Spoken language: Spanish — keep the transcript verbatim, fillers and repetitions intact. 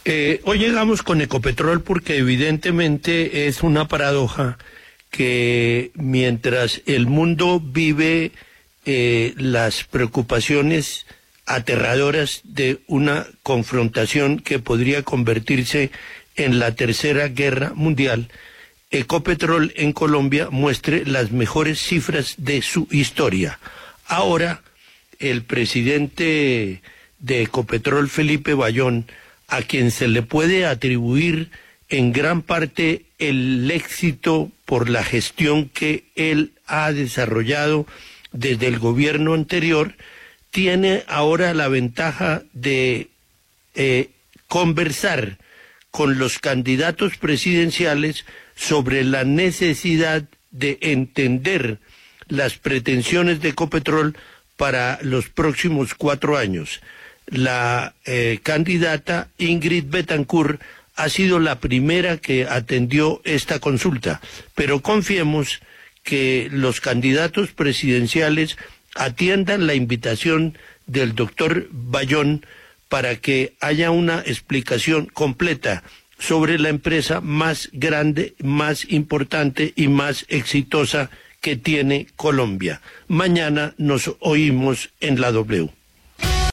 Eh, hoy llegamos con Ecopetrol porque evidentemente es una paradoja que mientras el mundo vive eh, las preocupaciones aterradoras de una confrontación que podría convertirse en la tercera guerra mundial, Ecopetrol en Colombia muestre las mejores cifras de su historia. Ahora, el presidente de Ecopetrol, Felipe Bayón, a quien se le puede atribuir en gran parte el éxito por la gestión que él ha desarrollado desde el gobierno anterior, tiene ahora la ventaja de eh, conversar con los candidatos presidenciales sobre la necesidad de entender las pretensiones de Ecopetrol para los próximos cuatro años. La eh, candidata Ingrid Betancourt ha sido la primera que atendió esta consulta, pero confiemos que los candidatos presidenciales atiendan la invitación del doctor Bayón para que haya una explicación completa sobre la empresa más grande, más importante y más exitosa que tiene Colombia. Mañana nos oímos en la W.